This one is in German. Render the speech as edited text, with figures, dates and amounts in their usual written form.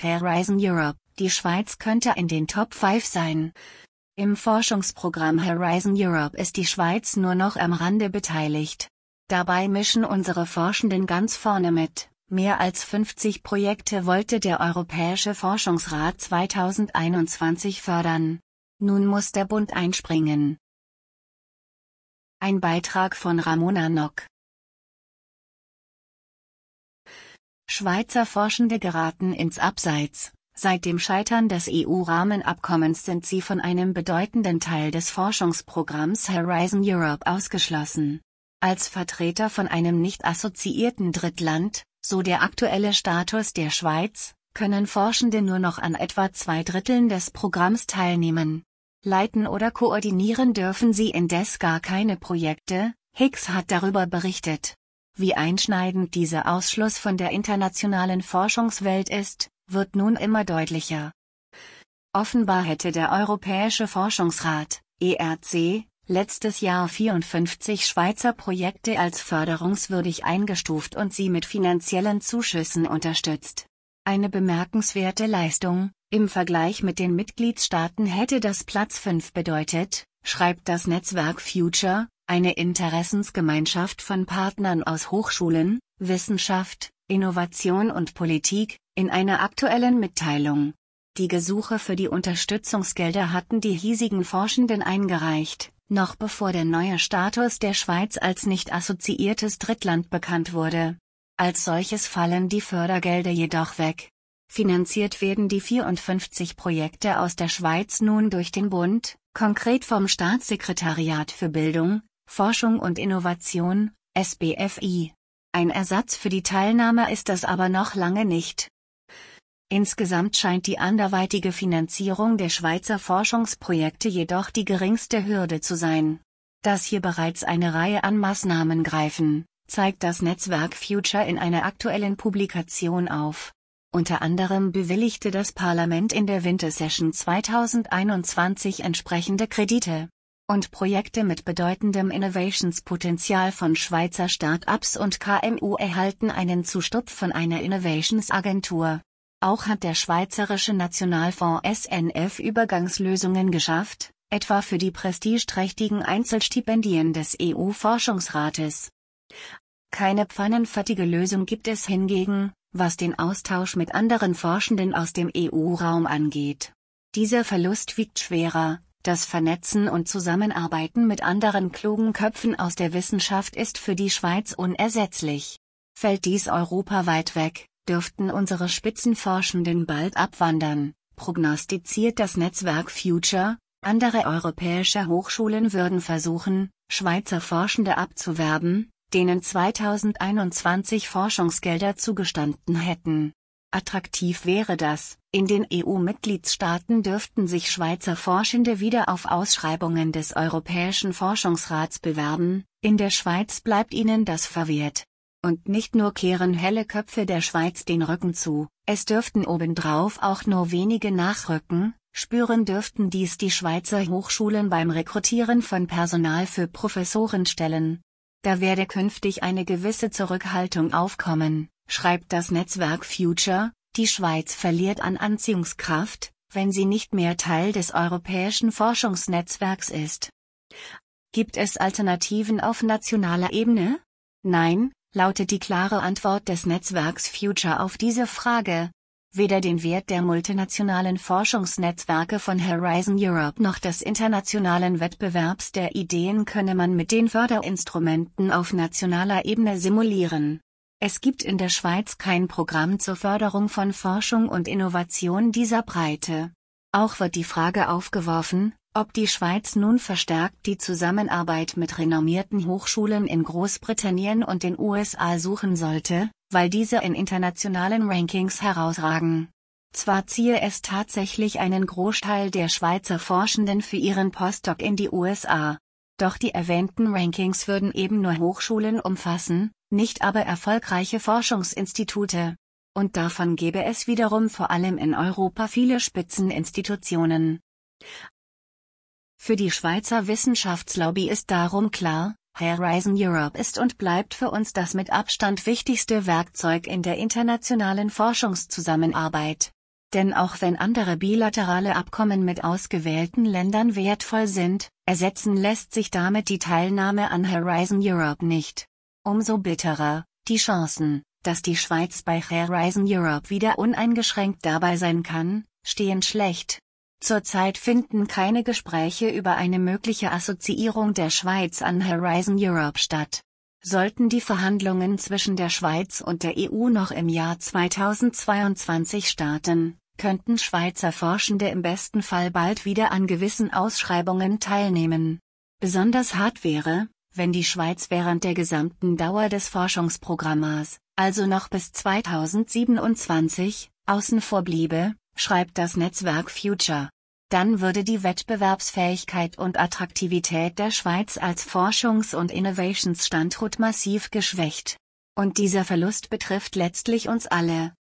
Horizon Europe, die Schweiz könnte in den Top 5 sein. Im Forschungsprogramm Horizon Europe ist die Schweiz nur noch am Rande beteiligt. Dabei mischen unsere Forschenden ganz vorne mit. Mehr als 50 Projekte wollte der Europäische Forschungsrat 2021 fördern. Nun muss der Bund einspringen. Ein Beitrag von Ramona Nock. Schweizer Forschende geraten ins Abseits. Seit dem Scheitern des EU-Rahmenabkommens sind sie von einem bedeutenden Teil des Forschungsprogramms Horizon Europe ausgeschlossen. Als Vertreter von einem nicht assoziierten Drittland, so der aktuelle Status der Schweiz, können Forschende nur noch an etwa 2/3 des Programms teilnehmen. Leiten oder koordinieren dürfen sie indes gar keine Projekte, Hicks hat darüber berichtet. Wie einschneidend dieser Ausschluss von der internationalen Forschungswelt ist, wird nun immer deutlicher. Offenbar hätte der Europäische Forschungsrat, ERC, letztes Jahr 54 Schweizer Projekte als förderungswürdig eingestuft und sie mit finanziellen Zuschüssen unterstützt. Eine bemerkenswerte Leistung, im Vergleich mit den Mitgliedstaaten hätte das Platz 5 bedeutet, schreibt das Netzwerk Future, eine Interessensgemeinschaft von Partnern aus Hochschulen, Wissenschaft, Innovation und Politik, in einer aktuellen Mitteilung. Die Gesuche für die Unterstützungsgelder hatten die hiesigen Forschenden eingereicht, noch bevor der neue Status der Schweiz als nicht assoziiertes Drittland bekannt wurde. Als solches fallen die Fördergelder jedoch weg. Finanziert werden die 54 Projekte aus der Schweiz nun durch den Bund, konkret vom Staatssekretariat für Bildung, Forschung und Innovation, SBFI. Ein Ersatz für die Teilnahme ist das aber noch lange nicht. Insgesamt scheint die anderweitige Finanzierung der Schweizer Forschungsprojekte jedoch die geringste Hürde zu sein. Dass hier bereits eine Reihe an Maßnahmen greifen, zeigt das Netzwerk Future in einer aktuellen Publikation auf. Unter anderem bewilligte das Parlament in der Wintersession 2021 entsprechende Kredite. Und Projekte mit bedeutendem Innovationspotenzial von Schweizer Start-ups und KMU erhalten einen Zustupf von einer Innovationsagentur. Auch hat der Schweizerische Nationalfonds SNF Übergangslösungen geschafft, etwa für die prestigeträchtigen Einzelstipendien des EU-Forschungsrates. Keine pfannenfertige Lösung gibt es hingegen, was den Austausch mit anderen Forschenden aus dem EU-Raum angeht. Dieser Verlust wiegt schwerer. Das Vernetzen und Zusammenarbeiten mit anderen klugen Köpfen aus der Wissenschaft ist für die Schweiz unersetzlich. Fällt dies europaweit weg, dürften unsere Spitzenforschenden bald abwandern, prognostiziert das Netzwerk Future. Andere europäische Hochschulen würden versuchen, Schweizer Forschende abzuwerben, denen 2021 Forschungsgelder zugestanden hätten. Attraktiv wäre das, in den EU-Mitgliedstaaten dürften sich Schweizer Forschende wieder auf Ausschreibungen des Europäischen Forschungsrats bewerben, in der Schweiz bleibt ihnen das verwehrt. Und nicht nur kehren helle Köpfe der Schweiz den Rücken zu, es dürften obendrauf auch nur wenige nachrücken, spüren dürften dies die Schweizer Hochschulen beim Rekrutieren von Personal für Professorenstellen. Da werde künftig eine gewisse Zurückhaltung aufkommen, schreibt das Netzwerk Future, die Schweiz verliert an Anziehungskraft, wenn sie nicht mehr Teil des europäischen Forschungsnetzwerks ist. Gibt es Alternativen auf nationaler Ebene? Nein, lautet die klare Antwort des Netzwerks Future auf diese Frage. Weder den Wert der multinationalen Forschungsnetzwerke von Horizon Europe noch des internationalen Wettbewerbs der Ideen könne man mit den Förderinstrumenten auf nationaler Ebene simulieren. Es gibt in der Schweiz kein Programm zur Förderung von Forschung und Innovation dieser Breite. Auch wird die Frage aufgeworfen, ob die Schweiz nun verstärkt die Zusammenarbeit mit renommierten Hochschulen in Großbritannien und den USA suchen sollte, weil diese in internationalen Rankings herausragen. Zwar ziehe es tatsächlich einen Großteil der Schweizer Forschenden für ihren Postdoc in die USA. Doch die erwähnten Rankings würden eben nur Hochschulen umfassen, nicht aber erfolgreiche Forschungsinstitute. Und davon gäbe es wiederum vor allem in Europa viele Spitzeninstitutionen. Für die Schweizer Wissenschaftslobby ist darum klar, Horizon Europe ist und bleibt für uns das mit Abstand wichtigste Werkzeug in der internationalen Forschungszusammenarbeit. Denn auch wenn andere bilaterale Abkommen mit ausgewählten Ländern wertvoll sind, ersetzen lässt sich damit die Teilnahme an Horizon Europe nicht. Umso bitterer, die Chancen, dass die Schweiz bei Horizon Europe wieder uneingeschränkt dabei sein kann, stehen schlecht. Zurzeit finden keine Gespräche über eine mögliche Assoziierung der Schweiz an Horizon Europe statt. Sollten die Verhandlungen zwischen der Schweiz und der EU noch im Jahr 2022 starten, könnten Schweizer Forschende im besten Fall bald wieder an gewissen Ausschreibungen teilnehmen. Besonders hart wäre, wenn die Schweiz während der gesamten Dauer des Forschungsprogramms, also noch bis 2027, außen vor bliebe, schreibt das Netzwerk Future. Dann würde die Wettbewerbsfähigkeit und Attraktivität der Schweiz als Forschungs- und Innovationsstandort massiv geschwächt. Und dieser Verlust betrifft letztlich uns alle.